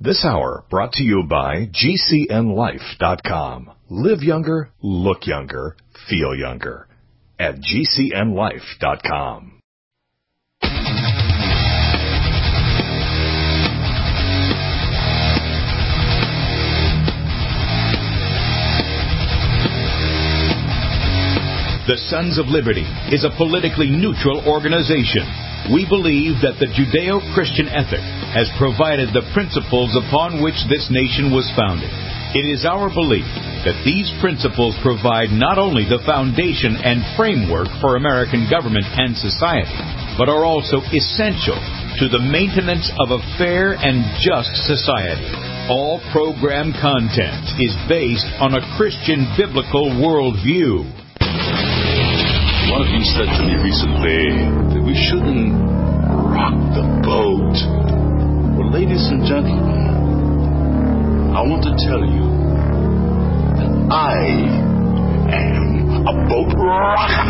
This hour brought to you by GCNLife.com. Live younger, look younger, feel younger at GCNLife.com. The Sons of Liberty is a politically neutral organization. We believe that the Judeo-Christian ethic has provided the principles upon which this nation was founded. It is our belief that these principles provide not only the foundation and framework for American government and society, but are also essential to the maintenance of a fair and just society. All program content is based on a Christian biblical worldview. One of you said to me recently that we shouldn't rock the boat. Well, ladies and gentlemen, I want to tell you that I am a boat rocker.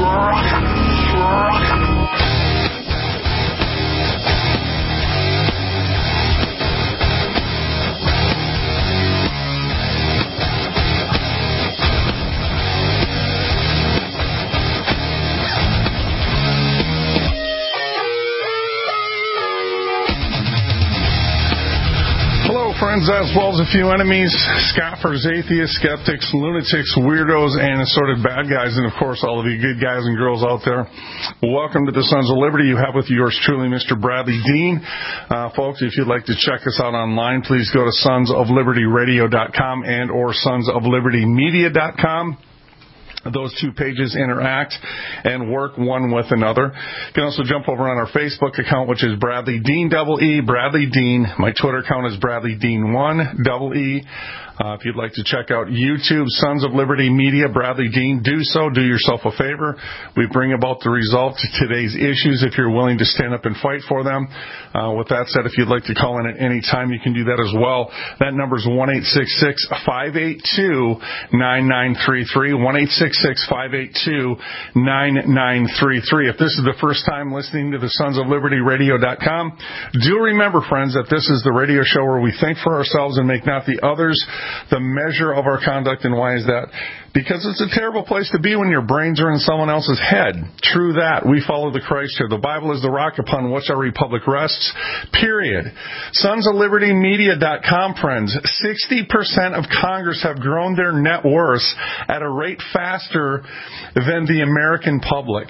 Friends, as well as a few enemies, scoffers, atheists, skeptics, lunatics, weirdos, and assorted bad guys, and of course all of you good guys and girls out there. Welcome to the Sons of Liberty. You have with yours truly, Mr. Bradley Dean. Folks, if you'd like to check us out online, please go to sonsoflibertyradio.com and or sonsoflibertymedia.com. Those two pages interact and work one with another. You can also jump over on our Facebook account, which is Bradley Dean, double E, Bradley Dean. My Twitter account is Bradley Dean 1, double E. If you'd like to check out YouTube, Sons of Liberty Media, Bradley Dean, do so. Do yourself a favor. We bring about the result to today's issues if you're willing to stand up and fight for them. With that said, if you'd like to call in at any time, you can do that as well. That number is 1-866-582-9933, 1-866-582-9933. If this is the first time listening to the Sons of Liberty Radio.com, do remember, friends, that this is the radio show where we think for ourselves and make not the others the measure of our conduct. And why is that? Because it's a terrible place to be when your brains are in someone else's head. True that. We follow the Christ here. The Bible is the rock upon which our republic rests. Period. SonsOfLibertyMedia.com, friends. 60% of Congress have grown their net worth at a rate faster than the American public.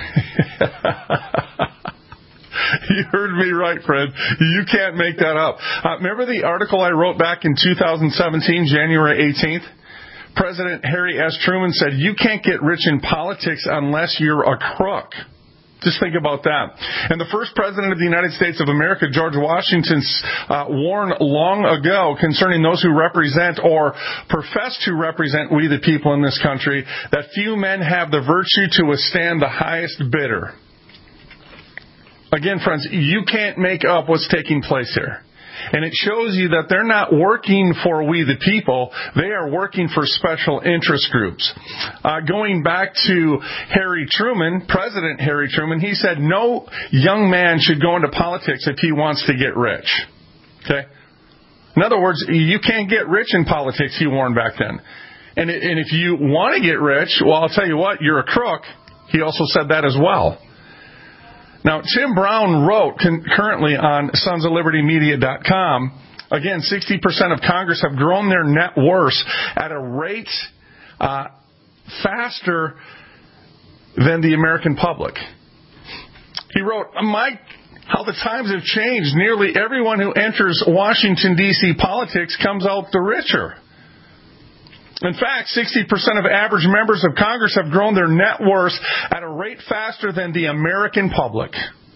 You heard me right, friend. You can't make that up. Remember the article I wrote back in 2017, January 18th? President Harry S. Truman said, you can't get rich in politics unless you're a crook. Just think about that. And the first president of the United States of America, George Washington, warned long ago concerning those who represent or profess to represent we the people in this country, that few men have the virtue to withstand the highest bidder. Again, friends, you can't make up what's taking place here. And it shows you that they're not working for we the people. They are working for special interest groups. Going back to Harry Truman, President Harry Truman, he said no young man should go into politics if he wants to get rich. Okay? In other words, you can't get rich in politics, he warned back then. And if you want to get rich, well, I'll tell you what, you're a crook. He also said that as well. Now, Tim Brown wrote currently on SonsOfLibertyMedia.com, again, 60% of Congress have grown their net worth at a rate faster than the American public. He wrote, Mike, how the times have changed. Nearly everyone who enters Washington, D.C. politics comes out the richer. In fact, 60% of average members of Congress have grown their net worth at a rate faster than the American public.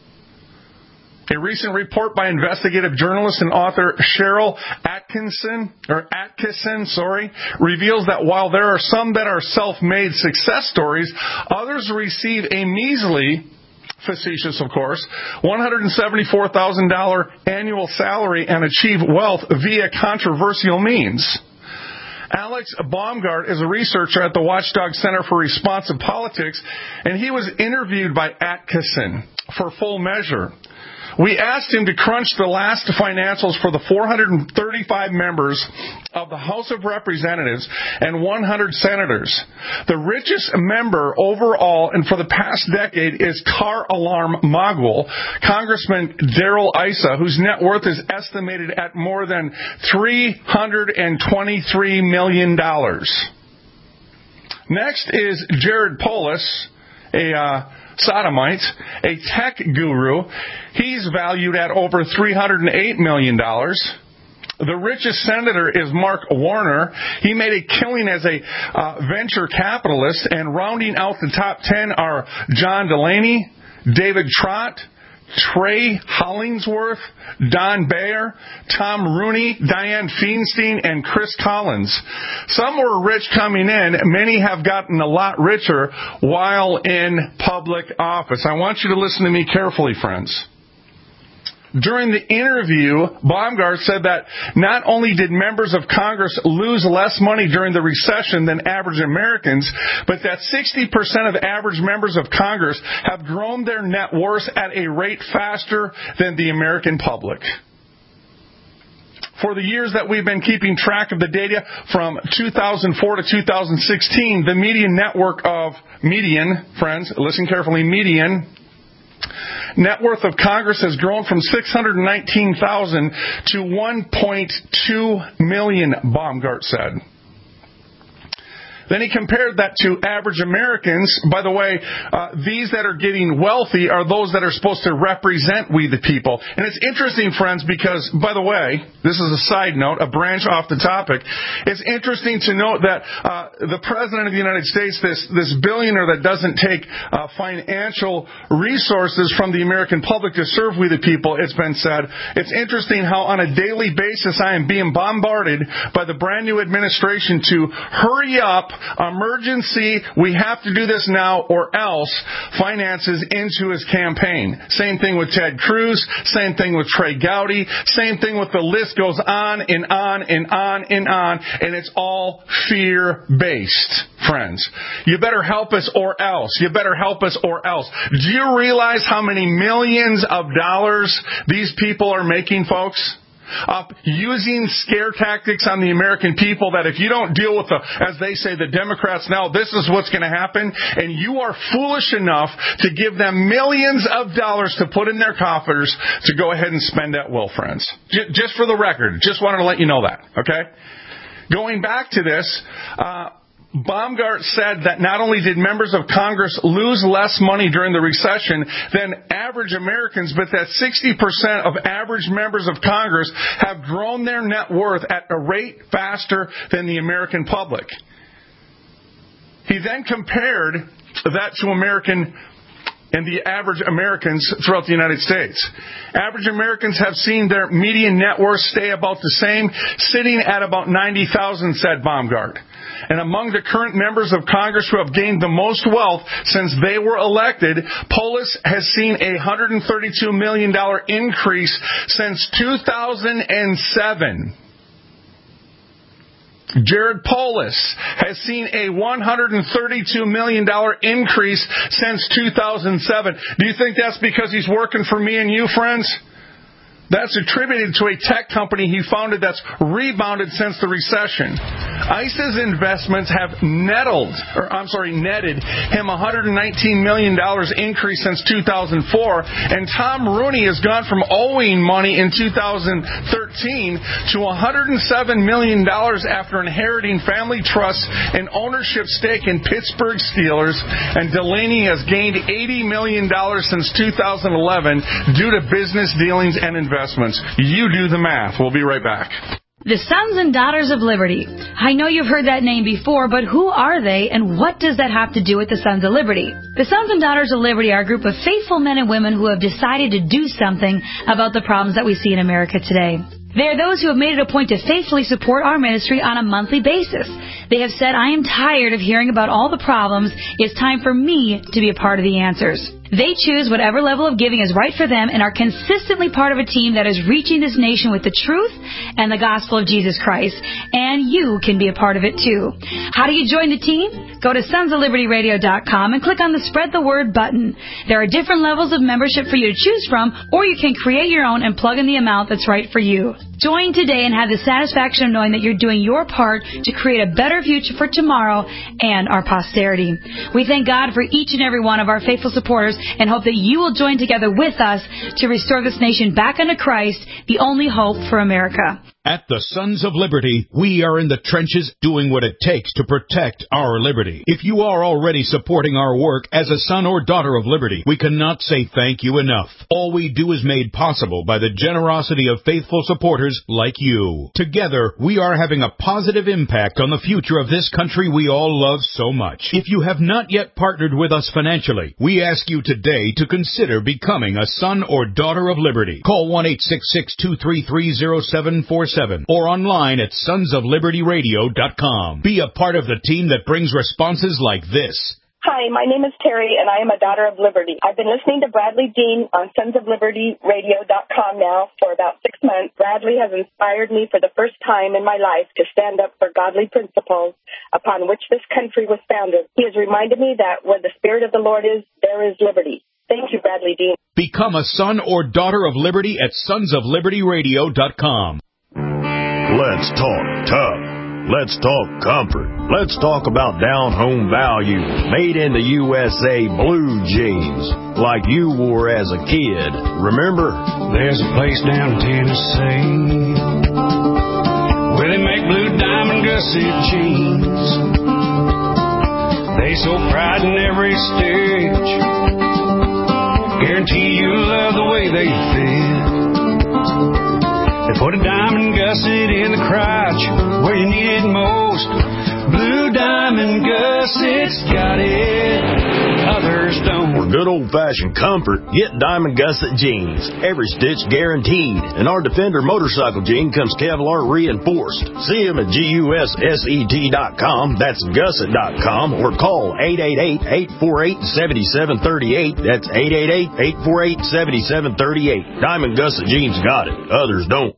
A recent report by investigative journalist and author Cheryl Atkinson reveals that while there are some that are self-made success stories, others receive a measly, facetious of course, $174,000 annual salary and achieve wealth via controversial means. Alex Baumgart is a researcher at the Watchdog Center for Responsive Politics, and he was interviewed by Atkinson for Full Measure. We asked him to crunch the last financials for the 435 members of the House of Representatives and 100 senators. The richest member overall and for the past decade is car alarm mogul, Congressman Darrell Issa, whose net worth is estimated at more than $323 million. Next is Jared Polis, a sodomite, a tech guru. He's valued at over $308 million. The richest senator is Mark Warner. He made a killing as a venture capitalist, and rounding out the top 10 are John Delaney, David Trott, Trey Hollingsworth, Don Bayer, Tom Rooney, Dianne Feinstein, and Chris Collins. Some were rich coming in. Many have gotten a lot richer while in public office. I want you to listen to me carefully, friends. During the interview, Baumgart said that not only did members of Congress lose less money during the recession than average Americans, but that 60% of average members of Congress have grown their net worth at a rate faster than the American public. For the years that we've been keeping track of the data from 2004 to 2016, the median net worth of Congress has grown from $619,000 to $1.2 million, Baumgart said. Then he compared that to average Americans. By the way, these that are getting wealthy are those that are supposed to represent we the people. And it's interesting, friends, because, by the way, this is a side note, a branch off the topic. It's interesting to note that the President of the United States, this billionaire that doesn't take financial resources from the American public to serve we the people, it's been said. It's interesting how on a daily basis I am being bombarded by the brand new administration to hurry up, emergency, we have to do this now or else, finances into his campaign. Same thing with Ted Cruz, same thing with Trey Gowdy, same thing with the list goes on and on and on and on, and it's all fear-based, friends. You better help us or else. You better help us or else. Do you realize how many millions of dollars these people are making, folks? Using scare tactics on the American people that if you don't deal with as they say, the Democrats now, this is what's going to happen, and you are foolish enough to give them millions of dollars to put in their coffers to go ahead and spend at will, friends. Just for the record, just wanted to let you know that, okay? Going back to this, Baumgart said that not only did members of Congress lose less money during the recession than average Americans, but that 60% of average members of Congress have grown their net worth at a rate faster than the American public. He then compared that to the average Americans throughout the United States. Average Americans have seen their median net worth stay about the same, sitting at about $90,000, said Baumgart. And among the current members of Congress who have gained the most wealth since they were elected, Polis has seen a $132 million increase since 2007. Jared Polis has seen a $132 million increase since 2007. Do you think that's because he's working for me and you, friends? That's attributed to a tech company he founded that's rebounded since the recession. ICE's investments have netted him $119 million increase since 2004, and Tom Rooney has gone from owing money in 2013 to $107 million after inheriting family trusts and ownership stake in Pittsburgh Steelers, and Delaney has gained $80 million since 2011 due to business dealings and investments. You do the math. We'll be right back. The Sons and Daughters of Liberty. I know you've heard that name before, but who are they and what does that have to do with the Sons of Liberty? The Sons and Daughters of Liberty are a group of faithful men and women who have decided to do something about the problems that we see in America today. They are those who have made it a point to faithfully support our ministry on a monthly basis. They have said, I am tired of hearing about all the problems. It's time for me to be a part of the answers. They choose whatever level of giving is right for them and are consistently part of a team that is reaching this nation with the truth and the gospel of Jesus Christ. And you can be a part of it too. How do you join the team? Go to sonsoflibertyradio.com and click on the Spread the Word button. There are different levels of membership for you to choose from, or you can create your own and plug in the amount that's right for you. Join today and have the satisfaction of knowing that you're doing your part to create a better future for tomorrow and our posterity. We thank God for each and every one of our faithful supporters and hope that you will join together with us to restore this nation back unto Christ, the only hope for America. At the Sons of Liberty, we are in the trenches doing what it takes to protect our liberty. If you are already supporting our work as a son or daughter of liberty, we cannot say thank you enough. All we do is made possible by the generosity of faithful supporters like you. Together, we are having a positive impact on the future of this country we all love so much. If you have not yet partnered with us financially, we ask you today to consider becoming a son or daughter of liberty. Call 1-866-233-0747 or online at sonsoflibertyradio.com. Be a part of the team that brings responses like this. Hi, my name is Terry, and I am a daughter of liberty. I've been listening to Bradley Dean on sonsoflibertyradio.com now for about 6 months. Bradley has inspired me for the first time in my life to stand up for godly principles upon which this country was founded. He has reminded me that where the Spirit of the Lord is, there is liberty. Thank you, Bradley Dean. Become a son or daughter of liberty at sonsoflibertyradio.com. Let's talk tough. Let's talk comfort. Let's talk about down-home value. Made in the USA blue jeans, like you wore as a kid. Remember? There's a place down in Tennessee where they make blue diamond gusset jeans. They so pride in every stitch. Guarantee you love the way they fit. They put a diamond gusset in the crotch where you need it most. Blue Diamond Gusset's got it, others don't. For good old-fashioned comfort, get Diamond Gusset jeans. Every stitch guaranteed. And our Defender motorcycle jean comes Kevlar reinforced. See them at GUSSET.com, that's gusset.com, or call 888-848-7738. That's 888-848-7738. Diamond Gusset jeans got it, others don't.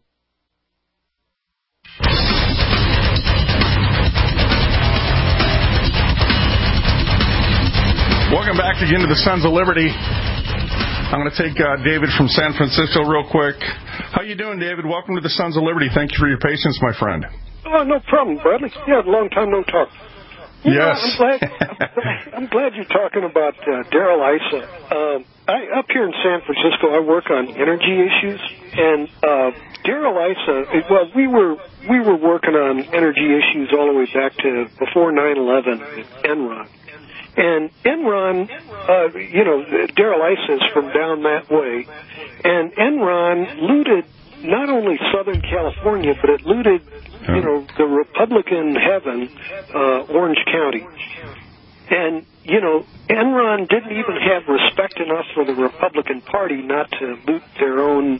Welcome back again to the Sons of Liberty. I'm going to take David from San Francisco real quick. How you doing, David? Welcome to the Sons of Liberty. Thank you for your patience, my friend. Oh, no problem, Bradley. Yeah, long time no talk. Yes. I'm glad you're talking about Darrell Issa. Up here in San Francisco, I work on energy issues, and Darrell Issa. Well, we were working on energy issues all the way back to before 9/11 with Enron. And Enron, Darrell Issa is from down that way, and Enron looted not only Southern California, but it looted, the Republican heaven, Orange County. And, Enron didn't even have respect enough for the Republican Party not to loot their own,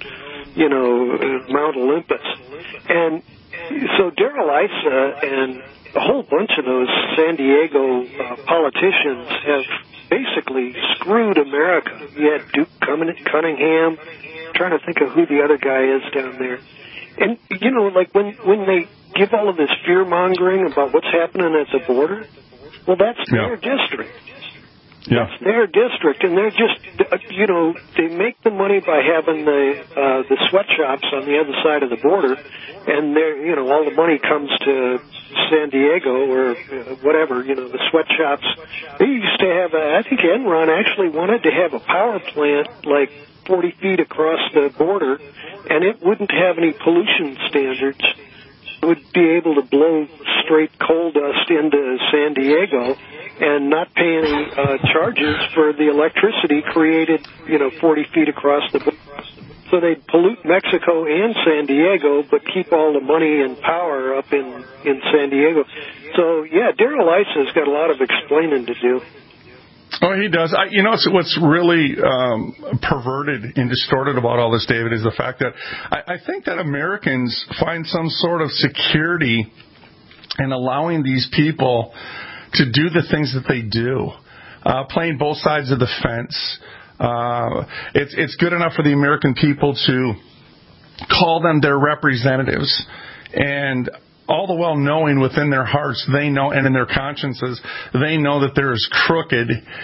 Mount Olympus. And so Darrell Issa and a whole bunch of those San Diego politicians have basically screwed America. You had Duke Cunningham. I'm trying to think of who the other guy is down there. And, like when they give all of this fear-mongering about what's happening at the border, well, that's their district. Yeah. That's their district, and they're just, they make the money by having the sweatshops on the other side of the border, and they're, all the money comes to San Diego or whatever, the sweatshops. They used to have, I think Enron actually wanted to have a power plant like 40 feet across the border, and it wouldn't have any pollution standards. It would be able to blow straight coal dust into San Diego and not pay any charges for the electricity created, 40 feet across the border. So they'd pollute Mexico and San Diego, but keep all the money and power up in San Diego. So, yeah, Darrell Issa's got a lot of explaining to do. Oh, he does. What's really perverted and distorted about all this, David, is the fact that I think that Americans find some sort of security in allowing these people to do the things that they do, playing both sides of the fence, It's good enough for the American people to call them their representatives, and all the while knowing within their hearts, they know, and in their consciences, they know that they're as crooked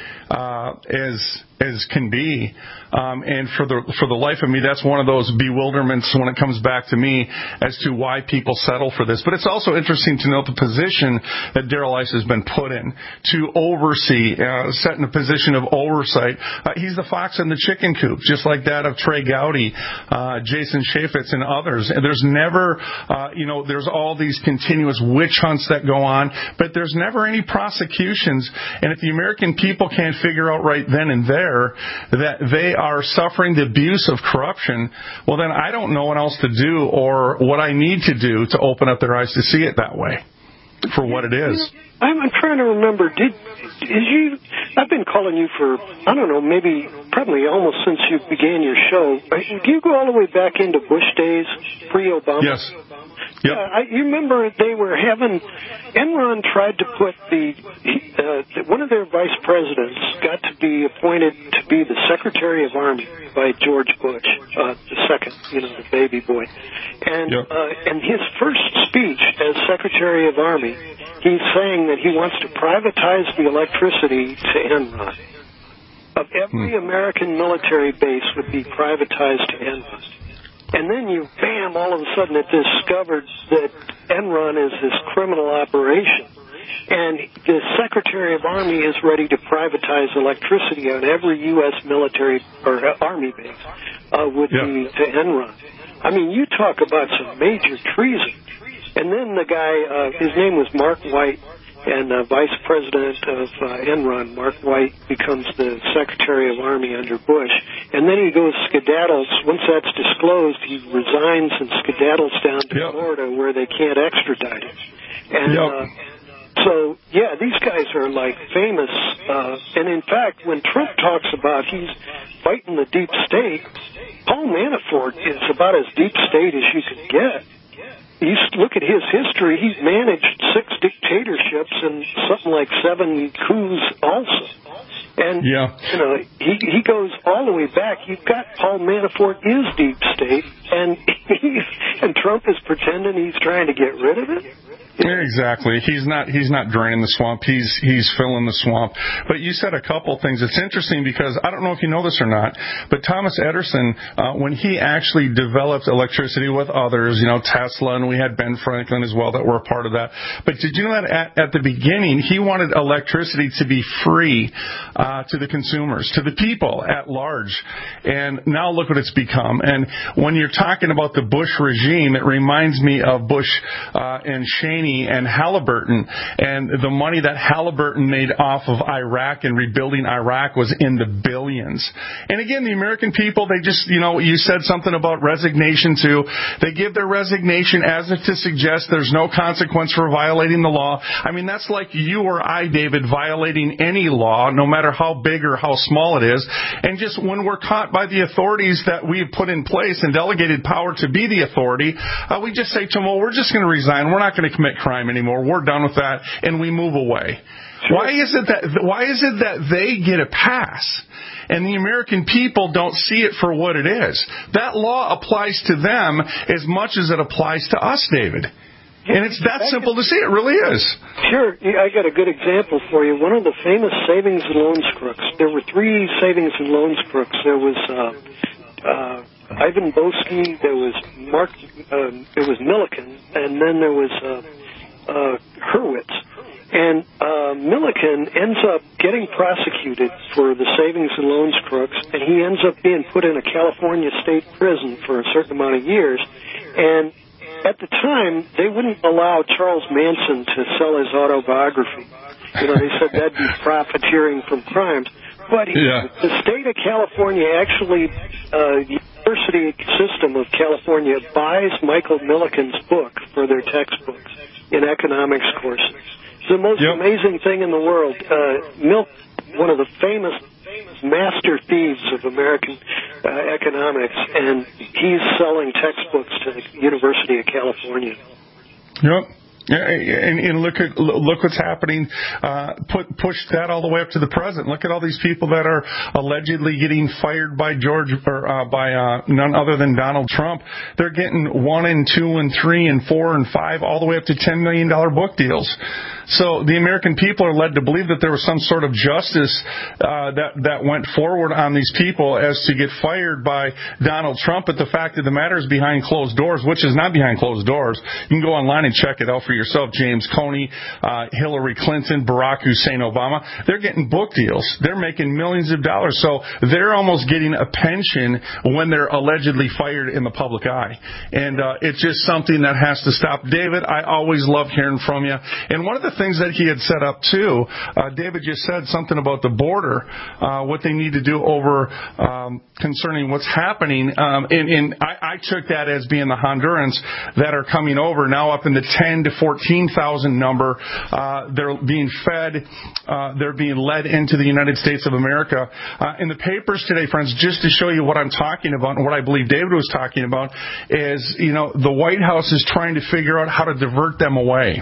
as can be. And for the life of me, that's one of those bewilderments when it comes back to me as to why people settle for this. But it's also interesting to note the position that Darrell Issa has been put in to oversee, set in a position of oversight. He's the fox in the chicken coop, just like that of Trey Gowdy, Jason Chaffetz, and others. And there's never, there's all these continuous witch hunts that go on, but there's never any prosecutions. And if the American people can't figure out right then and there that they are suffering the abuse of corruption, well, then I don't know what else to do or what I need to do to open up their eyes to see it that way for what it is. I'm trying to remember, I've been calling you for, I don't know, probably almost since you began your show. Do you go all the way back into Bush days, pre-Obama? Yes. Yep. You remember they were having, Enron tried to put one of their vice presidents got to be appointed to be the Secretary of Army by George Bush, the second, the baby boy. And, yep. And his first speech as Secretary of Army, he's saying that he wants to privatize the electricity to Enron. Of every American military base would be privatized to Enron. And then all of a sudden it discovered that Enron is this criminal operation. And the Secretary of Army is ready to privatize electricity on every U.S. military or Army base would be to Enron. I mean, you talk about some major treason. And then the guy, his name was Mark White, and Vice President of Enron, Mark White, becomes the Secretary of Army under Bush. And then he goes skedaddles. Once that's disclosed, he resigns and skedaddles down to Florida where they can't extradite him. And so, these guys are like famous. And in fact, when Trump talks about he's fighting the deep state, Paul Manafort is about as deep state as you can get. You look at his history, he's managed 6 dictatorships and something like 7 coups also. And, he goes all the way back. You've got Paul Manafort is deep state, and Trump is pretending he's trying to get rid of it. Exactly. He's not draining the swamp. He's filling the swamp. But you said a couple things. It's interesting because I don't know if you know this or not, but Thomas Edison, when he actually developed electricity with others, Tesla, and we had Ben Franklin as well that were a part of that. But did you know that at the beginning he wanted electricity to be free to the consumers, to the people at large? And now look what it's become. And when you're talking about the Bush regime, it reminds me of Bush and Cheney and Halliburton, and the money that Halliburton made off of Iraq and rebuilding Iraq was in the billions. And again, the American people, they just, you said something about resignation too. They give their resignation as if to suggest there's no consequence for violating the law. I mean, that's like you or I, David, violating any law, no matter how big or how small it is. And just when we're caught by the authorities that we've put in place and delegated power to be the authority, we just say to them, well, we're just going to resign. We're not going to commit crime anymore. We're done with that, and we move away. Sure. Why is it that they get a pass and the American people don't see it for what it is? That law applies to them as much as it applies to us, David. And it's that simple to see. It really is. Sure. I got a good example for you. One of the famous savings and loans crooks. There were 3 savings and loans crooks. There was Ivan Boesky, there was there was Milliken, and then there was Hurwitz. And Milliken ends up getting prosecuted for the savings and loans crooks, and he ends up being put in a California state prison for a certain amount of years. And at the time, they wouldn't allow Charles Manson to sell his autobiography. They said that'd be profiteering from crimes. But the state of California actually, the University System of California buys Michael Milliken's book for their textbooks in economics courses. It's the most amazing thing in the world. One of the famous master thieves of American economics, and he's selling textbooks to the University of California. Yep. And look what's happening. Push that all the way up to the present. Look at all these people that are allegedly getting fired by none other than Donald Trump. They're getting 1 and 2 and 3 and 4 and 5, all the way up to $10 million book deals. So the American people are led to believe that there was some sort of justice that went forward on these people as to get fired by Donald Trump. But the fact of the matter is behind closed doors, which is not behind closed doors. You can go online and check it out for yourself. James Comey, Hillary Clinton, Barack Hussein Obama, they're getting book deals. They're making millions of dollars. So they're almost getting a pension when they're allegedly fired in the public eye. And it's just something that has to stop. David, I always love hearing from you. And one of the things that he had set up too, David just said something about the border, what they need to do over concerning what's happening. And I took that as being the Hondurans that are coming over now up in the 10 to 14,000 number. They're being fed, they're being led into the United States of America. In the papers today, friends, just to show you what I'm talking about and what I believe David was talking about is, the White House is trying to figure out how to divert them away.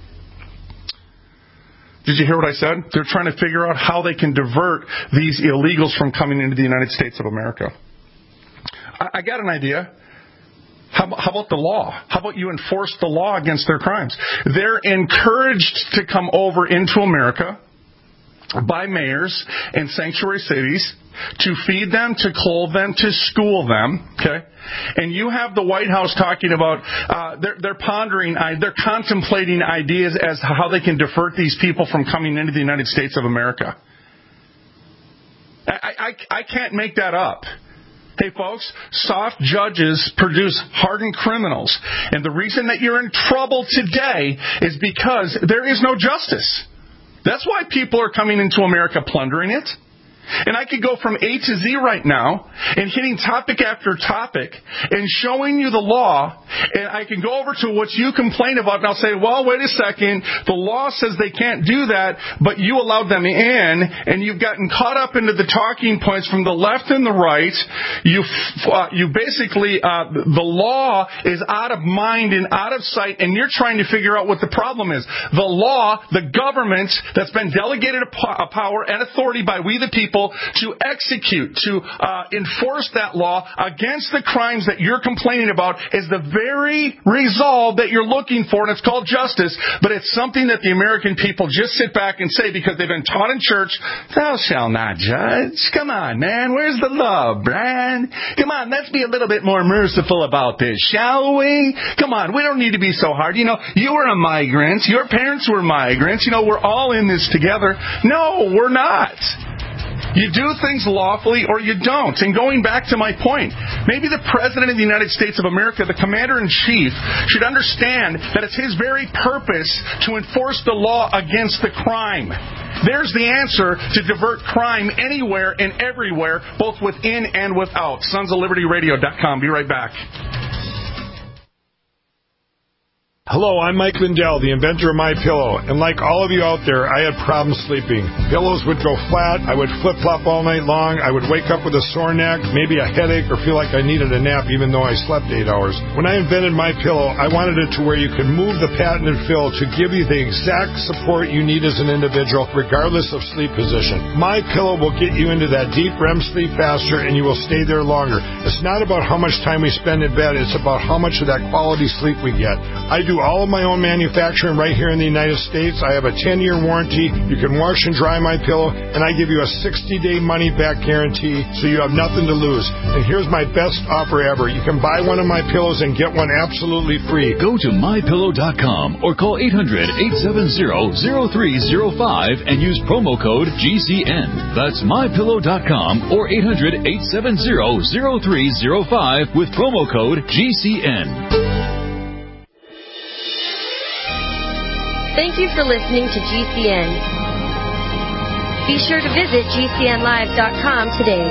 Did you hear what I said? They're trying to figure out how they can divert these illegals from coming into the United States of America. I got an idea. How about the law? How about you enforce the law against their crimes? They're encouraged to come over into America by mayors and sanctuary cities to feed them, to clothe them, to school them, okay? And you have the White House talking about, they're pondering, they're contemplating ideas as to how they can divert these people from coming into the United States of America. I can't make that up. Hey, folks, soft judges produce hardened criminals. And the reason that you're in trouble today is because there is no justice. That's why people are coming into America plundering it. And I could go from A to Z right now and hitting topic after topic and showing you the law. And I can go over to what you complain about, and I'll say, well, wait a second. The law says they can't do that, but you allowed them in, and you've gotten caught up into the talking points from the left and the right. You basically, the law is out of mind and out of sight, and you're trying to figure out what the problem is. The law, the government that's been delegated a power and authority by we the people to execute, to enforce that law against the crimes that you're complaining about is the very resolve that you're looking for, and it's called justice, but it's something that the American people just sit back and say because they've been taught in church, thou shalt not judge. Come on, man. Where's the love, Brad? Come on, let's be a little bit more merciful about this, shall we? Come on, we don't need to be so hard. You were a migrant. Your parents were migrants. We're all in this together. No, we're not. You do things lawfully or you don't. And going back to my point, maybe the President of the United States of America, the Commander-in-Chief, should understand that it's his very purpose to enforce the law against the crime. There's the answer to divert crime anywhere and everywhere, both within and without. SonsOfLibertyRadio.com. Be right back. Hello, I'm Mike Lindell, the inventor of MyPillow, and like all of you out there, I had problems sleeping. Pillows would go flat, I would flip-flop all night long, I would wake up with a sore neck, maybe a headache, or feel like I needed a nap even though I slept 8 hours. When I invented MyPillow, I wanted it to where you could move the patented fill to give you the exact support you need as an individual, regardless of sleep position. MyPillow will get you into that deep REM sleep faster, and you will stay there longer. It's not about how much time we spend in bed, it's about how much of that quality sleep we get. I do all of my own manufacturing right here in the United States. I have a 10-year warranty. You can wash and dry my pillow, and I give you a 60-day money-back guarantee, so you have nothing to lose. And here's my best offer ever. You can buy one of my pillows and get one absolutely free. Go to MyPillow.com or call 800-870-0305 and use promo code GCN. That's MyPillow.com or 800-870-0305 with promo code GCN. Thank you for listening to GCN. Be sure to visit GCNlive.com today.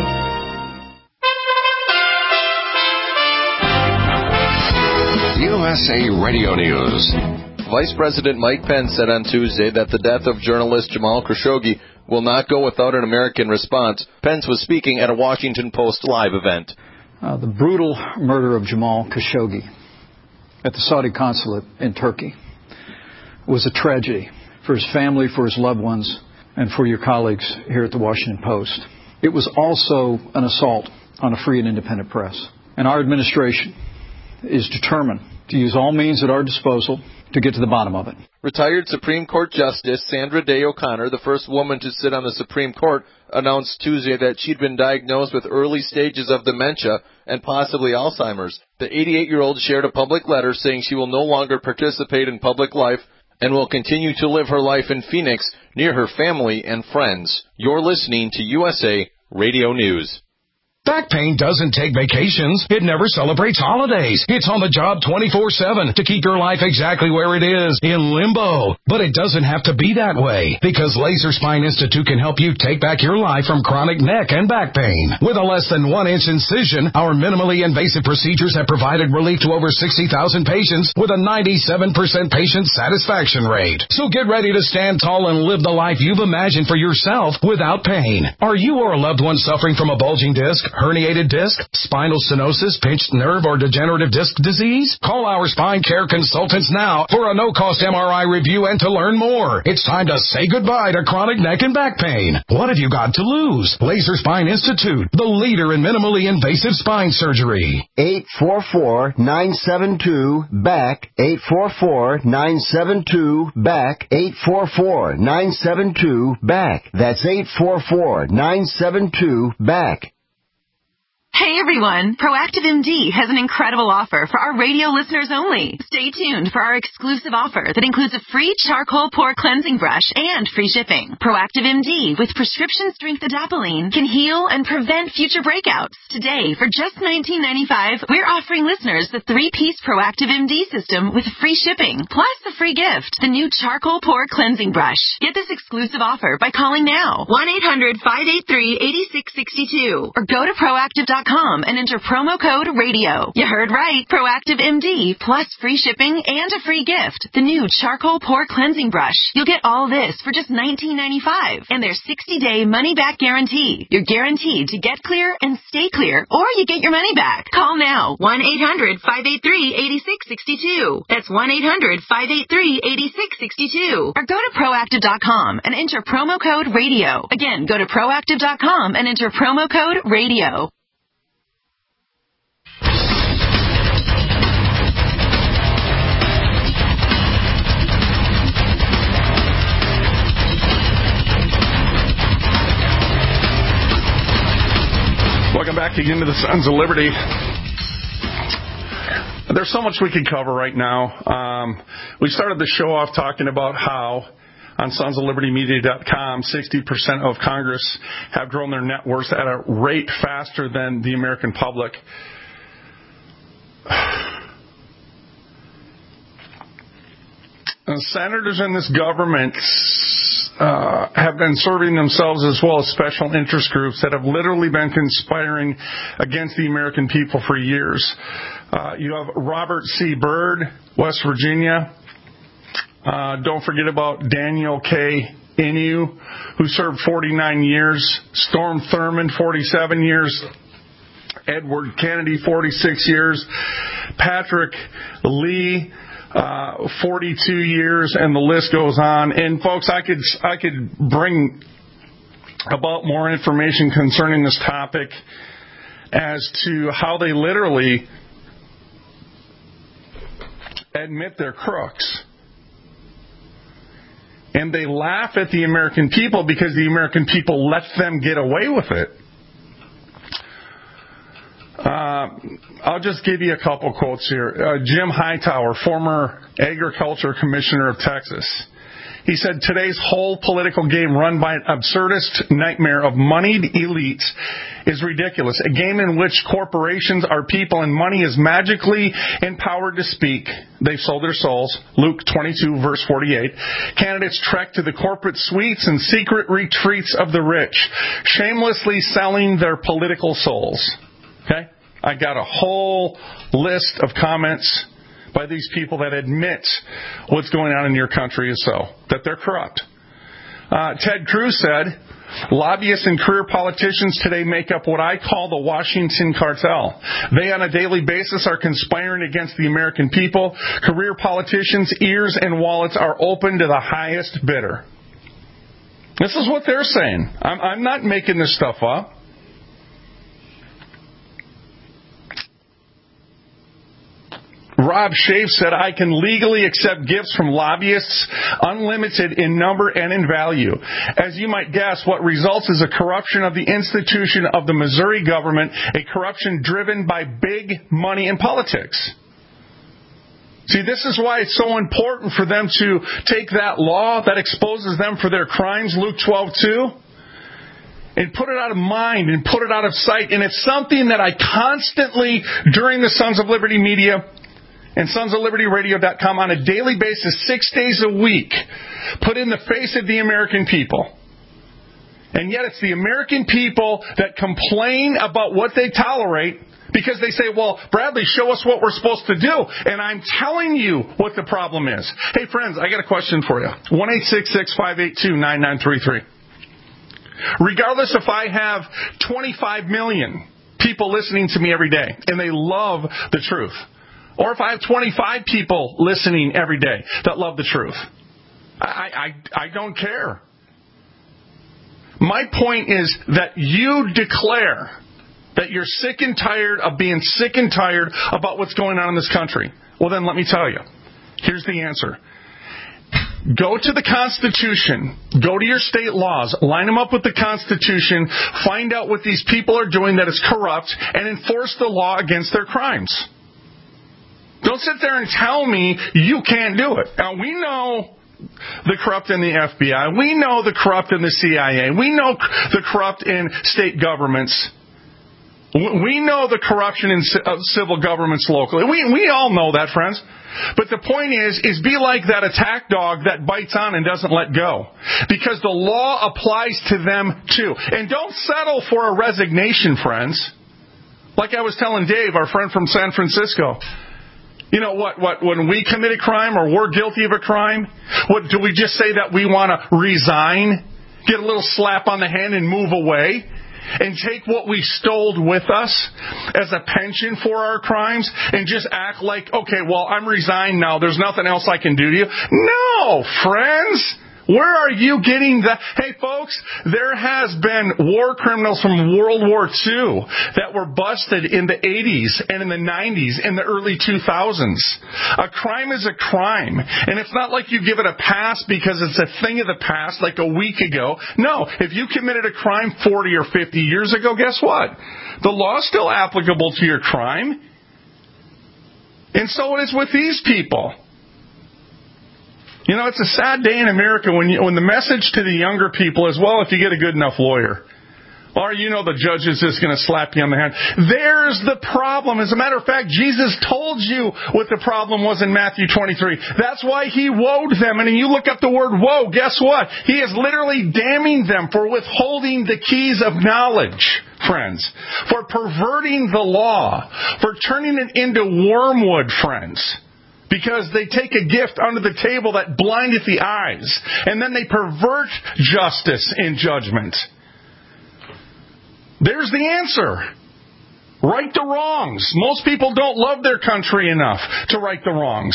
USA Radio News. Vice President Mike Pence said on Tuesday that the death of journalist Jamal Khashoggi will not go without an American response. Pence was speaking at a Washington Post Live event. The brutal murder of Jamal Khashoggi at the Saudi consulate in Turkey was a tragedy for his family, for his loved ones, and for your colleagues here at the Washington Post. It was also an assault on a free and independent press. And our administration is determined to use all means at our disposal to get to the bottom of it. Retired Supreme Court Justice Sandra Day O'Connor, the first woman to sit on the Supreme Court, announced Tuesday that she'd been diagnosed with early stages of dementia and possibly Alzheimer's. The 88-year-old shared a public letter saying she will no longer participate in public life and will continue to live her life in Phoenix near her family and friends. You're listening to USA Radio News. Back pain doesn't take vacations. It never celebrates holidays. It's on the job 24/7 to keep your life exactly where it is, in limbo. But it doesn't have to be that way, because Laser Spine Institute can help you take back your life from chronic neck and back pain. With a less than 1-inch incision, our minimally invasive procedures have provided relief to over 60,000 patients with a 97% patient satisfaction rate. So get ready to stand tall and live the life you've imagined for yourself without pain. Are you or a loved one suffering from a bulging disc, herniated disc, spinal stenosis, pinched nerve, or degenerative disc disease? Call our spine care consultants now for a no-cost MRI review and to learn more. It's time to say goodbye to chronic neck and back pain. What have you got to lose? Laser Spine Institute, the leader in minimally invasive spine surgery. 844-972-BACK, 844-972-BACK, 844-972-BACK. That's 844-972-BACK. Hey everyone, Proactive MD has an incredible offer for our radio listeners only. Stay tuned for our exclusive offer that includes a free charcoal pore cleansing brush and free shipping. Proactive MD with prescription strength adapalene can heal and prevent future breakouts. Today, for just $19.95, we're offering listeners the 3-piece Proactive MD system with free shipping, plus a free gift, the new charcoal pore cleansing brush. Get this exclusive offer by calling now, 1-800-583-8662, or go to proactive.com and enter promo code RADIO. You heard right. Proactive MD plus free shipping and a free gift, the new charcoal pore cleansing brush. You'll get all this for just $19.95 and their 60-day money-back guarantee. You're guaranteed to get clear and stay clear, or you get your money back. Call now, 1-800-583-8662. That's 1-800-583-8662. Or go to proactive.com and enter promo code RADIO. Again, go to proactive.com and enter promo code RADIO. Welcome back again to the Sons of Liberty. There's so much we could cover right now. We started the show off talking about how on sonsoflibertymedia.com, 60% of Congress have grown their net worth at a rate faster than the American public. Senators in this government have been serving themselves as well as special interest groups that have literally been conspiring against the American people for years. You have Robert C. Byrd, West Virginia. Don't forget about Daniel K. Inouye, who served 49 years. Storm Thurmond, 47 years. Edward Kennedy, 46 years. Patrick Lee, 42 years, and the list goes on. And folks, I could bring about more information concerning this topic as to how they literally admit they're crooks. And they laugh at the American people because the American people let them get away with it. I'll just give you a couple quotes here. Jim Hightower, former Agriculture Commissioner of Texas. He said, today's whole political game run by an absurdist nightmare of moneyed elites is ridiculous. A game in which corporations are people and money is magically empowered to speak. They've sold their souls. Luke 22, verse 48. Candidates trek to the corporate suites and secret retreats of the rich, shamelessly selling their political souls. Okay? I got a whole list of comments by these people that admit what's going on in your country is so, that they're corrupt. Ted Cruz said, Lobbyists and career politicians today make up what I call the Washington cartel. They on a daily basis are conspiring against the American people. Career politicians' ears and wallets are open to the highest bidder. This is what they're saying. I'm not making this stuff up. Rob Schaaf said, I can legally accept gifts from lobbyists, unlimited in number and in value. As you might guess, what results is a corruption of the institution of the Missouri government, a corruption driven by big money in politics. See, this is why it's so important for them to take that law that exposes them for their crimes, Luke 12:2, and put it out of mind and put it out of sight. And it's something that I constantly, during the Sons of Liberty media and sonsoflibertyradio.com on a daily basis, 6 days a week, put in the face of the American people. And yet it's the American people that complain about what they tolerate because they say, well, Bradley, show us what we're supposed to do. And I'm telling you what the problem is. Hey, friends, I got a question for you. 1-866-582-9933. Regardless if I have 25 million people listening to me every day and they love the truth, or if I have 25 people listening every day that love the truth, I don't care. My point is that you declare that you're sick and tired of being sick and tired about what's going on in this country. Well, then let me tell you. Here's the answer. Go to the Constitution. Go to your state laws. Line them up with the Constitution. Find out what these people are doing that is corrupt and enforce the law against their crimes. Don't sit there and tell me you can't do it. Now, we know the corrupt in the FBI. We know the corrupt in the CIA. We know the corrupt in state governments. We know the corruption in civil governments locally. We all know that, friends. But the point is be like that attack dog that bites on and doesn't let go. Because the law applies to them too. And don't settle for a resignation, friends. Like I was telling Dave, our friend from San Francisco. You know what, when we commit a crime or we're guilty of a crime, what do we just say that we want to resign, get a little slap on the hand and move away? And take what we stole with us as a pension for our crimes and just act like, okay, well, I'm resigned now. There's nothing else I can do to you. No, friends. Where are you getting that? Hey, folks, there has been war criminals from World War II that were busted in the 80s and in the 90s and the early 2000s. A crime is a crime. And it's not like you give it a pass because it's a thing of the past like a week ago. No, if you committed a crime 40 or 50 years ago, guess what? The law is still applicable to your crime. And so it is with these people. You know, it's a sad day in America when the message to the younger people is, well, if you get a good enough lawyer, or you know the judge is just going to slap you on the hand. There's the problem. As a matter of fact, Jesus told you what the problem was in Matthew 23. That's why he woed them. And when you look up the word woe, guess what? He is literally damning them for withholding the keys of knowledge, friends, for perverting the law, for turning it into wormwood, friends. Because they take a gift under the table that blindeth the eyes. And then they pervert justice in judgment. There's the answer. Right the wrongs. Most people don't love their country enough to right the wrongs.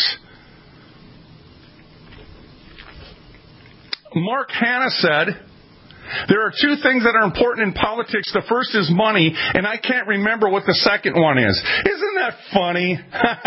Mark Hanna said, there are two things that are important in politics. The first is money, and I can't remember what the second one is. Isn't that funny?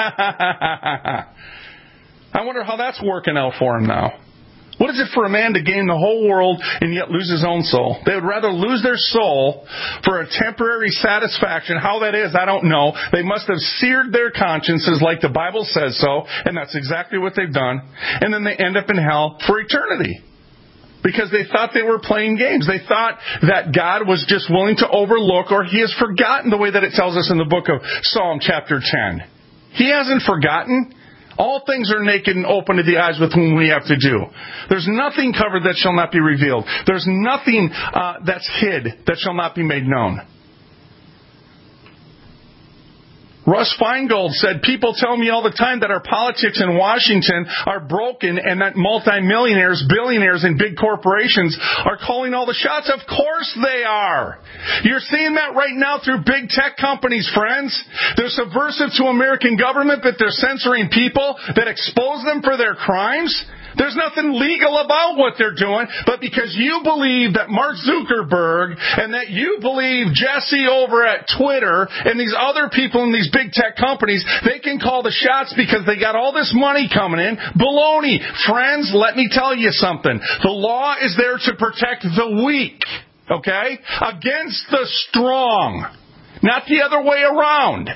I wonder how that's working out for him now. What is it for a man to gain the whole world and yet lose his own soul? They would rather lose their soul for a temporary satisfaction. How that is, I don't know. They must have seared their consciences like the Bible says so, and that's exactly what they've done. And then they end up in hell for eternity. Because they thought they were playing games. They thought that God was just willing to overlook, or he has forgotten, the way that it tells us in the book of Psalm chapter 10. He hasn't forgotten. All things are naked and open to the eyes with whom we have to do. There's nothing covered that shall not be revealed. There's nothing that's hid that shall not be made known. Russ Feingold said, people tell me all the time that our politics in Washington are broken and that multimillionaires, billionaires, and big corporations are calling all the shots. Of course they are. You're seeing that right now through big tech companies, friends. They're subversive to American government, but they're censoring people that expose them for their crimes. There's nothing legal about what they're doing, but because you believe that Mark Zuckerberg and that you believe Jesse over at Twitter and these other people in these big tech companies, they can call the shots because they got all this money coming in. Baloney. Friends, let me tell you something. The law is there to protect the weak, okay? Against the strong. Not the other way around.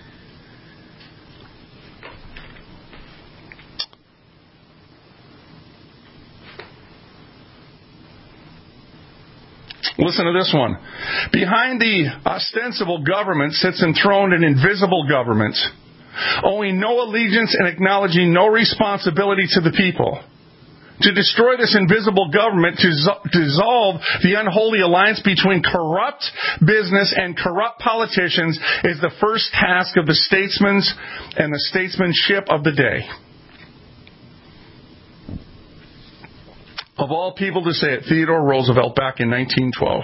Listen to this one. Behind the ostensible government sits enthroned an invisible government, owing no allegiance and acknowledging no responsibility to the people. To destroy this invisible government, to dissolve the unholy alliance between corrupt business and corrupt politicians is the first task of the statesmen and the statesmanship of the day. Of all people to say it, Theodore Roosevelt back in 1912.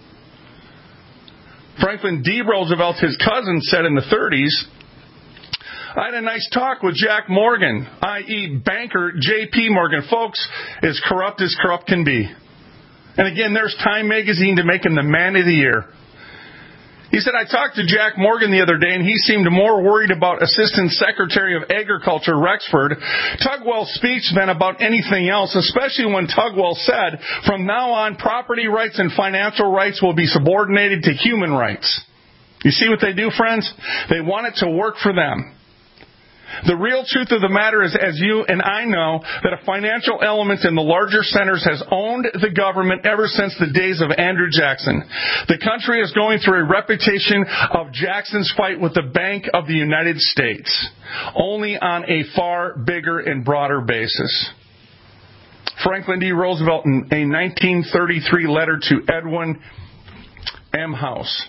Franklin D. Roosevelt, his cousin, said in the 30s, I had a nice talk with Jack Morgan, i.e. banker J.P. Morgan. Folks, as corrupt can be. And again, there's Time magazine to make him the man of the year. He said, I talked to Jack Morgan the other day, and he seemed more worried about Assistant Secretary of Agriculture Rexford Tugwell's speech than about anything else, especially when Tugwell said, from now on, property rights and financial rights will be subordinated to human rights. You see what they do, friends? They want it to work for them. The real truth of the matter is, as you and I know, that a financial element in the larger centers has owned the government ever since the days of Andrew Jackson. The country is going through a repetition of Jackson's fight with the Bank of the United States, only on a far bigger and broader basis. Franklin D. Roosevelt, in a 1933 letter to Edwin M. House.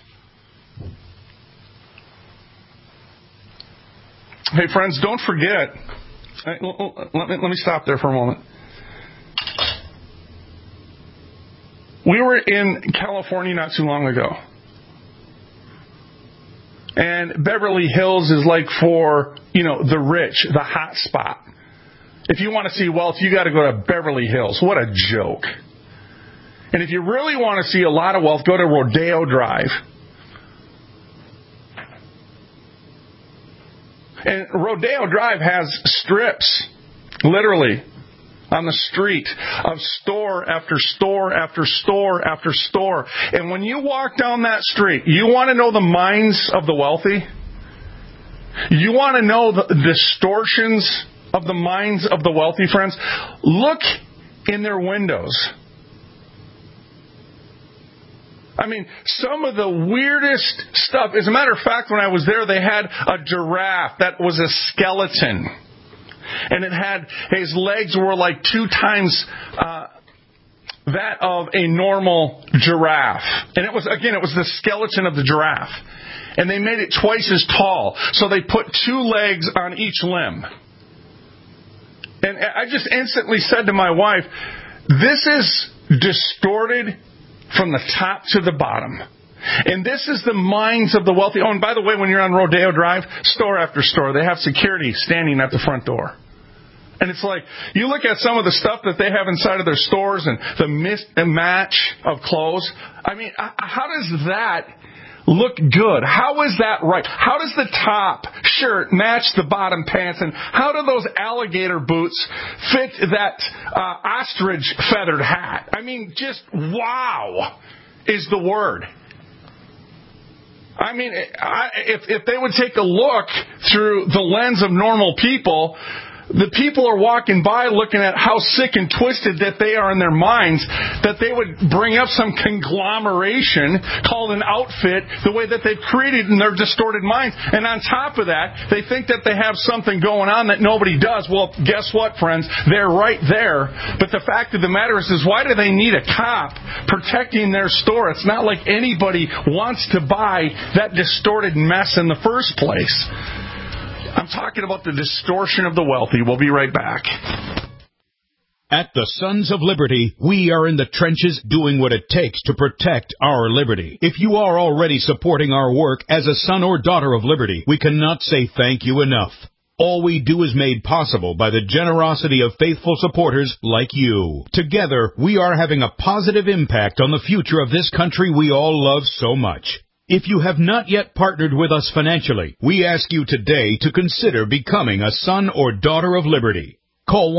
Hey, friends, don't forget. Let me stop there for a moment. We were in California not too long ago. And Beverly Hills is like for, the rich, the hot spot. If you want to see wealth, you got to go to Beverly Hills. What a joke. And if you really want to see a lot of wealth, go to Rodeo Drive. And Rodeo Drive has strips, literally, on the street of store after store after store after store. And when you walk down that street, you want to know the minds of the wealthy? You want to know the distortions of the minds of the wealthy, friends? Look in their windows. I mean, some of the weirdest stuff. As a matter of fact, when I was there, they had a giraffe that was a skeleton. And it had, his legs were like 2 times that of a normal giraffe. And it was the skeleton of the giraffe. And they made it twice as tall. So they put 2 legs on each limb. And I just instantly said to my wife, this is distorted from the top to the bottom. And this is the minds of the wealthy. Oh, and by the way, when you're on Rodeo Drive, store after store, they have security standing at the front door. And it's like, you look at some of the stuff that they have inside of their stores and the mix and match of clothes. I mean, how does that look good? How is that right? How does the top shirt match the bottom pants? And how do those alligator boots fit that ostrich feathered hat? I mean, just wow is the word. I mean, if they would take a look through the lens of normal people, the people are walking by looking at how sick and twisted that they are in their minds, that they would bring up some conglomeration called an outfit the way that they've created in their distorted minds. And on top of that, they think that they have something going on that nobody does. Well, guess what, friends? They're right there. But the fact of the matter is why do they need a cop protecting their store? It's not like anybody wants to buy that distorted mess in the first place. I'm talking about the distortion of the wealthy. We'll be right back. At the Sons of Liberty, we are in the trenches doing what it takes to protect our liberty. If you are already supporting our work as a son or daughter of liberty, we cannot say thank you enough. All we do is made possible by the generosity of faithful supporters like you. Together, we are having a positive impact on the future of this country we all love so much. If you have not yet partnered with us financially, we ask you today to consider becoming a son or daughter of liberty. Call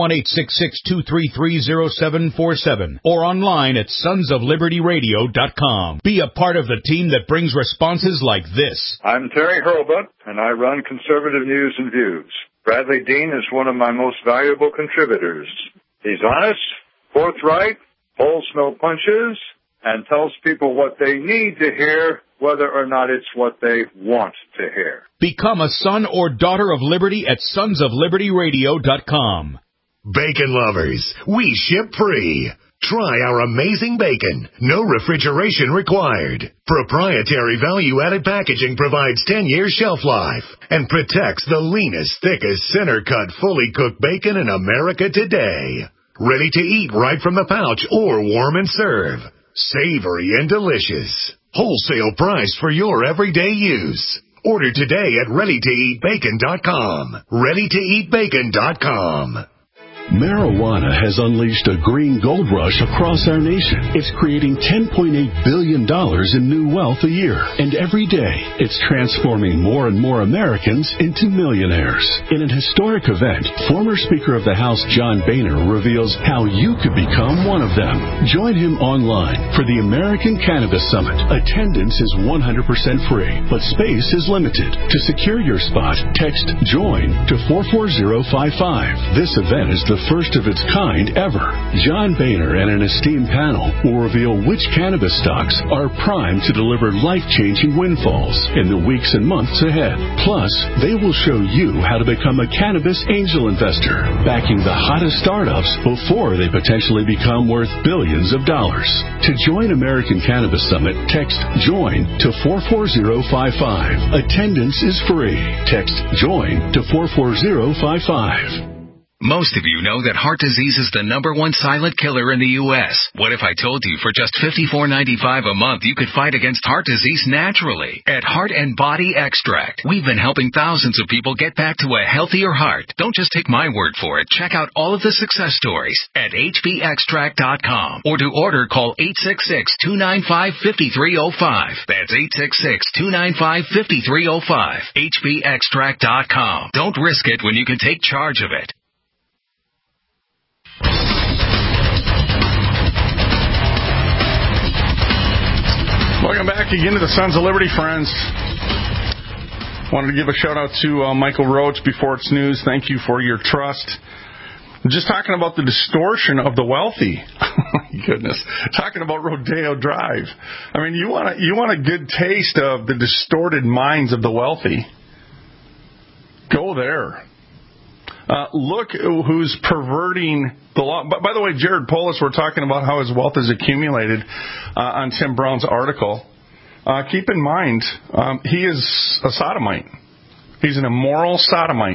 1-866-233-0747 or online at sonsoflibertyradio.com. Be a part of the team that brings responses like this. I'm Terry Hurlbut, and I run Conservative News and Views. Bradley Dean is one of my most valuable contributors. He's honest, forthright, pulls no punches, and tells people what they need to hear, whether or not it's what they want to hear. Become a son or daughter of liberty at sonsoflibertyradio.com. Bacon lovers, we ship free. Try our amazing bacon. No refrigeration required. Proprietary value-added packaging provides 10 years shelf life and protects the leanest, thickest, center-cut, fully cooked bacon in America today. Ready to eat right from the pouch or warm and serve. Savory and delicious. Wholesale price for your everyday use. Order today at ReadyToEatBacon.com. ReadyToEatBacon.com. Marijuana has unleashed a green gold rush across our nation. It's creating $10.8 billion in new wealth a year. And every day, it's transforming more and more Americans into millionaires. In an historic event, former Speaker of the House John Boehner reveals how you could become one of them. Join him online for the American Cannabis Summit. Attendance is 100% free, but space is limited. To secure your spot, text JOIN to 44055. This event is the first of its kind ever. John Boehner and an esteemed panel will reveal which cannabis stocks are primed to deliver life-changing windfalls in the weeks and months ahead. Plus, they will show you how to become a cannabis angel investor, backing the hottest startups before they potentially become worth billions of dollars. To join American Cannabis Summit, text JOIN to 44055. Attendance is free. Text JOIN to 44055. Most of you know that heart disease is the #1 silent killer in the U.S. What if I told you for just $54.95 a month you could fight against heart disease naturally? At Heart and Body Extract, we've been helping thousands of people get back to a healthier heart. Don't just take my word for it. Check out all of the success stories at hbextract.com. Or to order, call 866-295-5305. That's 866-295-5305. hbextract.com. Don't risk it when you can take charge of it. Welcome back again to the Sons of Liberty, friends. Wanted to give a shout out to Michael Roach before it's news. Thank you for your trust. Just talking about the distortion of the wealthy. My goodness. Talking about Rodeo Drive. I mean, you want a good taste of the distorted minds of the wealthy. Go there. Look who's perverting the law. By the way, Jared Polis, we're talking about how his wealth is accumulated on Tim Brown's article. Keep in mind, he is a sodomite. He's an immoral sodomite.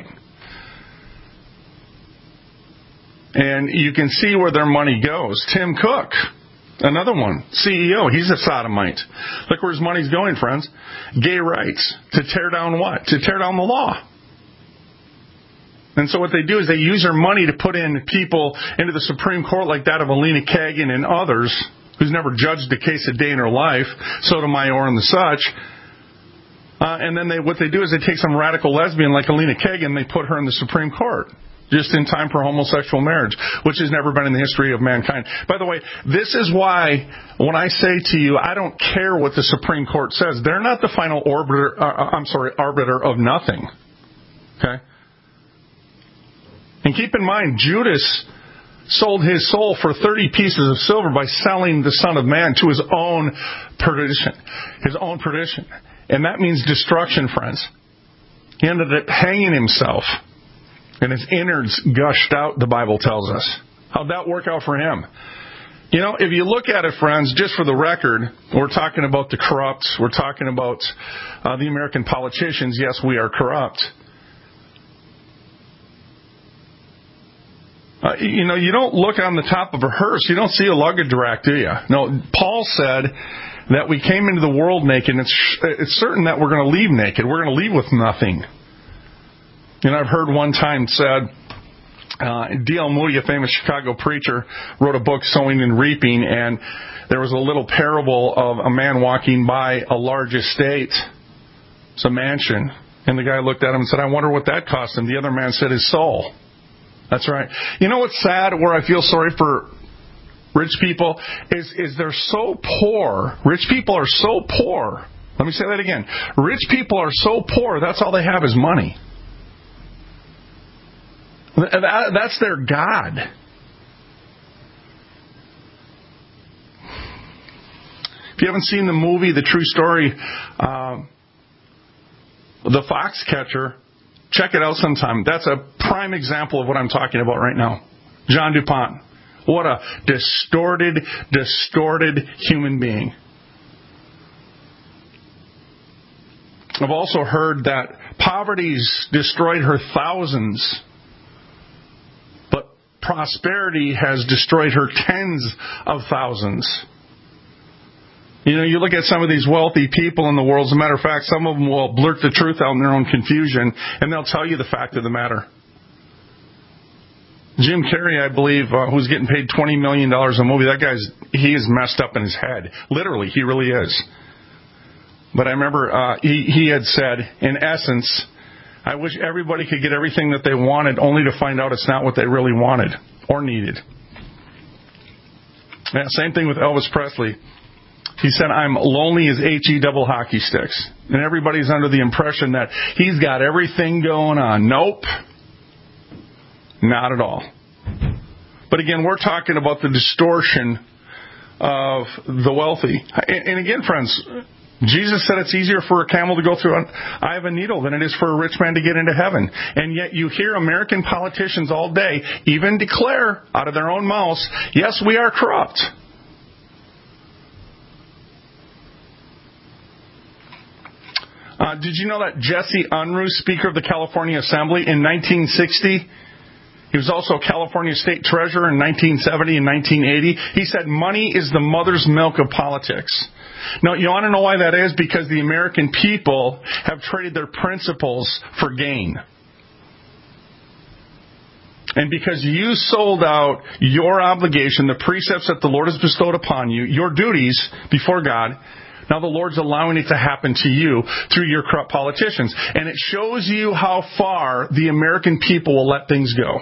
And you can see where their money goes. Tim Cook, another one, CEO, he's a sodomite. Look where his money's going, friends. Gay rights. To tear down what? To tear down the law. And so what they do is they use their money to put in people into the Supreme Court like that of Alina Kagan and others, who's never judged a case a day in her life, Sotomayor and the such. And then what they do is they take some radical lesbian like Alina Kagan, they put her in the Supreme Court, just in time for homosexual marriage, which has never been in the history of mankind. By the way, this is why when I say to you, I don't care what the Supreme Court says. They're not the final arbiter of nothing. Okay? And keep in mind, Judas sold his soul for 30 pieces of silver by selling the Son of Man to his own perdition. His own perdition. And that means destruction, friends. He ended up hanging himself. And his innards gushed out, the Bible tells us. How'd that work out for him? You know, if you look at it, friends, just for the record, we're talking about the corrupt. We're talking about the American politicians. Yes, we are corrupt. You don't look on the top of a hearse. You don't see a luggage rack, do you? No, Paul said that we came into the world naked. It's certain that we're going to leave naked. We're going to leave with nothing. I've heard one time said, D.L. Moody, a famous Chicago preacher, wrote a book, Sowing and Reaping, and there was a little parable of a man walking by a large estate. It's a mansion. And the guy looked at him and said, I wonder what that cost him. The other man said, his soul. That's right. You know what's sad, where I feel sorry for rich people, is they're so poor. Rich people are so poor. Let me say that again. Rich people are so poor, that's all they have is money. That's their God. If you haven't seen the movie, the true story, The Foxcatcher, check it out sometime. That's a prime example of what I'm talking about right now. John DuPont. What a distorted human being. I've also heard that poverty's destroyed her thousands, but prosperity has destroyed her tens of thousands. You look at some of these wealthy people in the world. As a matter of fact, some of them will blurt the truth out in their own confusion, and they'll tell you the fact of the matter. Jim Carrey, I believe, who's getting paid $20 million a movie, he is messed up in his head. Literally, he really is. But I remember he had said, in essence, I wish everybody could get everything that they wanted, only to find out it's not what they really wanted or needed. Yeah, same thing with Elvis Presley. He said, I'm lonely as HE double hockey sticks. And everybody's under the impression that he's got everything going on. Nope. Not at all. But again, we're talking about the distortion of the wealthy. And again, friends, Jesus said it's easier for a camel to go through an eye of a needle than it is for a rich man to get into heaven. And yet you hear American politicians all day even declare out of their own mouths, yes, we are corrupt. Did you know that Jesse Unruh, Speaker of the California Assembly, in 1960, he was also California State Treasurer in 1970 and 1980, he said money is the mother's milk of politics. Now, you want to know why that is? Because the American people have traded their principles for gain. And because you sold out your obligation, the precepts that the Lord has bestowed upon you, your duties before God, now the Lord's allowing it to happen to you through your corrupt politicians. And it shows you how far the American people will let things go.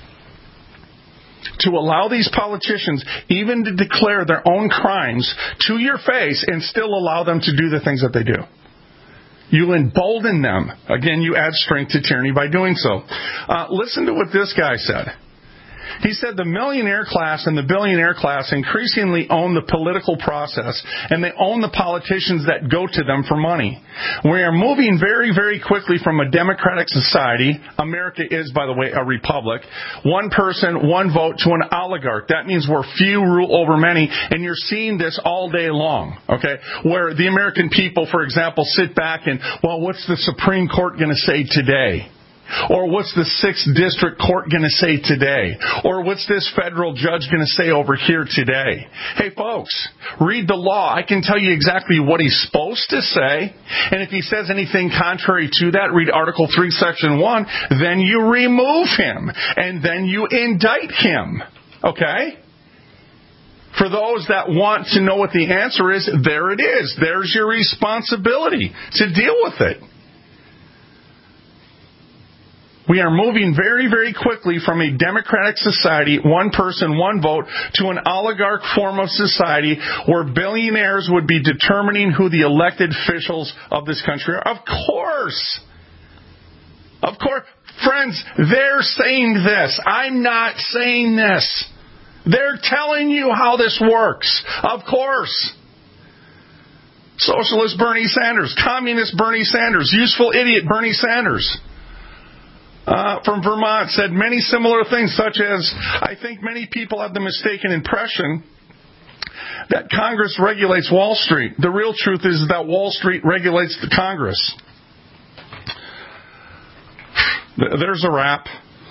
To allow these politicians even to declare their own crimes to your face and still allow them to do the things that they do. You embolden them. Again, you add strength to tyranny by doing so. Listen to what this guy said. He said the millionaire class and the billionaire class increasingly own the political process, and they own the politicians that go to them for money. We are moving very, very quickly from a democratic society. America is, by the way, a republic. One person, one vote, to an oligarch. That means where few rule over many, and you're seeing this all day long, okay? Where the American people, for example, sit back and, well, what's the Supreme Court going to say today? Or what's the 6th District Court going to say today? Or what's this federal judge going to say over here today? Hey, folks, read the law. I can tell you exactly what he's supposed to say. And if he says anything contrary to that, read Article 3, Section 1. Then you remove him. And then you indict him. Okay? For those that want to know what the answer is, there it is. There's your responsibility to deal with it. We are moving very, very quickly from a democratic society, one person, one vote, to an oligarch form of society where billionaires would be determining who the elected officials of this country are. Of course. Friends, they're saying this. I'm not saying this. They're telling you how this works. Of course. Socialist Bernie Sanders, communist Bernie Sanders, useful idiot Bernie Sanders from Vermont said many similar things, such as, I think many people have the mistaken impression that Congress regulates Wall Street. The real truth is that Wall Street regulates the Congress. There's a wrap.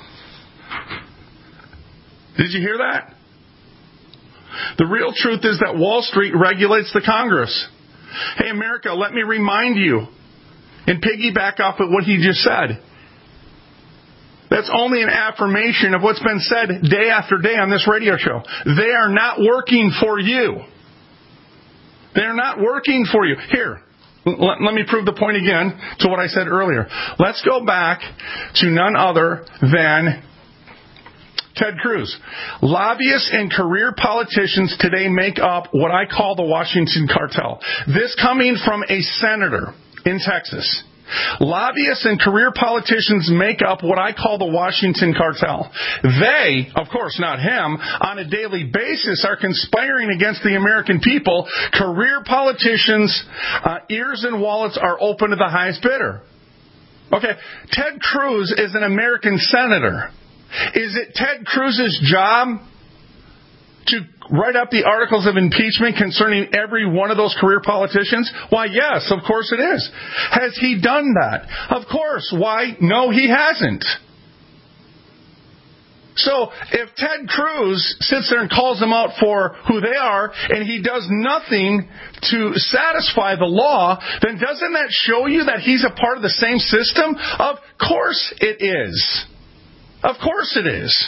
Did you hear that? The real truth is that Wall Street regulates the Congress. Hey, America, let me remind you and piggyback off of what he just said. That's only an affirmation of what's been said day after day on this radio show. They are not working for you. They're not working for you. Here, let me prove the point again to what I said earlier. Let's go back to none other than Ted Cruz. Lobbyists and career politicians today make up what I call the Washington cartel. This coming from a senator in Texas. Lobbyists and career politicians make up what I call the Washington cartel. They, of course not him, on a daily basis are conspiring against the American people. Career politicians' ears and wallets are open to the highest bidder. Okay, Ted Cruz is an American senator. Is it Ted Cruz's job to write up the articles of impeachment concerning every one of those career politicians? Why, yes, of course it is. Has he done that? Of course. Why? No, he hasn't. So if Ted Cruz sits there and calls them out for who they are and he does nothing to satisfy the law, then doesn't that show you that he's a part of the same system? Of course it is. Of course it is.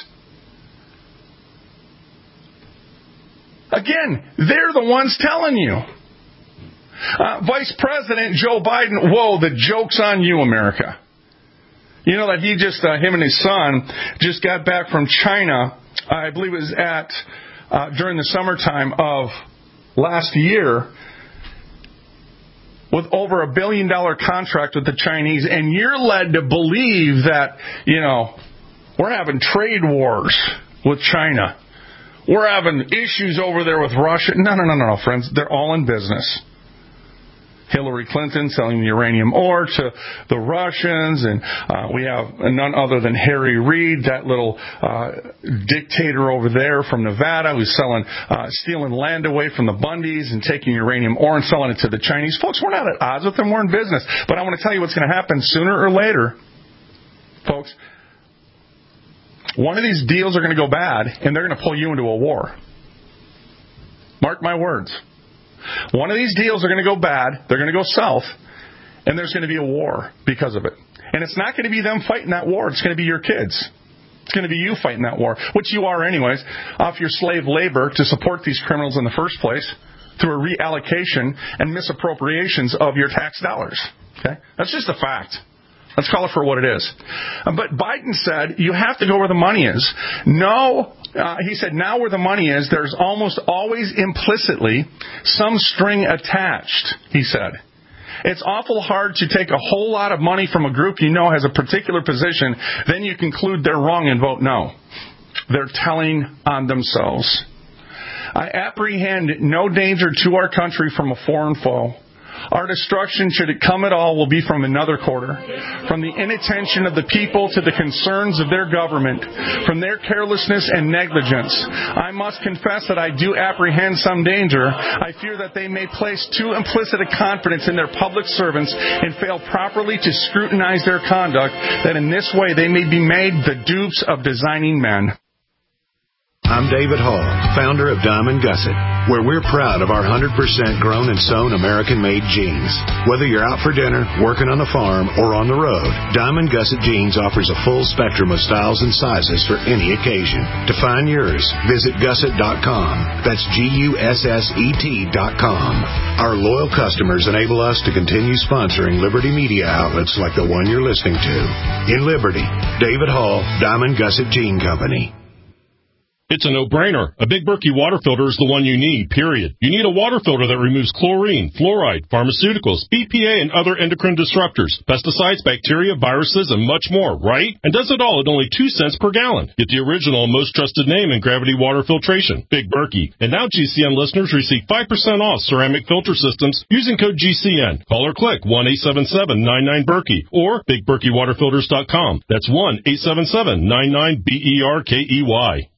Again, they're the ones telling you. Vice President Joe Biden, whoa, the joke's on you, America. You know that he just, him and his son, just got back from China, I believe it was during the summertime of last year, with over $1 billion contract with the Chinese, and you're led to believe that, we're having trade wars with China. We're having issues over there with Russia. No, friends. They're all in business. Hillary Clinton selling the uranium ore to the Russians, and we have none other than Harry Reid, that little dictator over there from Nevada who's stealing land away from the Bundys and taking uranium ore and selling it to the Chinese. Folks, we're not at odds with them. We're in business. But I want to tell you what's going to happen sooner or later, folks. One of these deals are going to go bad, and they're going to pull you into a war. Mark my words. One of these deals are going to go bad, they're going to go south, and there's going to be a war because of it. And it's not going to be them fighting that war. It's going to be your kids. It's going to be you fighting that war, which you are anyways, off your slave labor to support these criminals in the first place through a reallocation and misappropriations of your tax dollars. Okay? That's just a fact. Let's call it for what it is. But Biden said, you have to go where the money is. No, he said, now where the money is, there's almost always implicitly some string attached, he said. It's awful hard to take a whole lot of money from a group you know has a particular position, then you conclude they're wrong and vote no. They're telling on themselves. I apprehend no danger to our country from a foreign foe. Our destruction, should it come at all, will be from another quarter. From the inattention of the people to the concerns of their government, from their carelessness and negligence. I must confess that I do apprehend some danger. I fear that they may place too implicit a confidence in their public servants and fail properly to scrutinize their conduct, that in this way they may be made the dupes of designing men. I'm David Hall, founder of Diamond Gusset, where we're proud of our 100% grown and sewn American-made jeans. Whether you're out for dinner, working on the farm, or on the road, Diamond Gusset Jeans offers a full spectrum of styles and sizes for any occasion. To find yours, visit gusset.com. That's GUSSET.com. Our loyal customers enable us to continue sponsoring Liberty media outlets like the one you're listening to. In Liberty, David Hall, Diamond Gusset Jean Company. It's a no-brainer. A Big Berkey water filter is the one you need, period. You need a water filter that removes chlorine, fluoride, pharmaceuticals, BPA, and other endocrine disruptors, pesticides, bacteria, viruses, and much more, right? And does it all at only 2 cents per gallon. Get the original and most trusted name in gravity water filtration, Big Berkey. And now GCN listeners receive 5% off ceramic filter systems using code GCN. Call or click 1-877-99-BERKEY or BigBerkeyWaterFilters.com. That's 1-877-99-BERKEY.